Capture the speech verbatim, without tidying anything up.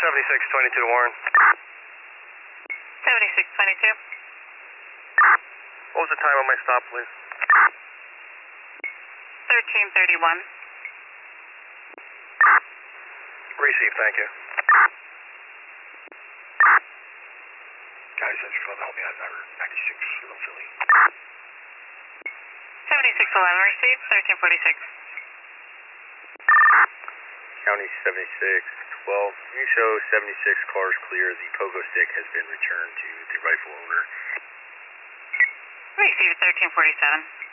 seventy-six twenty-two to Warren. seventy-six twenty-two. What was the time on my stop, please? thirteen thirty-one. Receive, thank you. County Central twelve, help me out, driver ninety-six, Little Philly. seventy-six eleven, received, thirteen forty-six. County seventy-six twelve, can you show seventy-six cars clear? The pogo stick has been returned to the rightful owner. Received, thirteen forty-seven.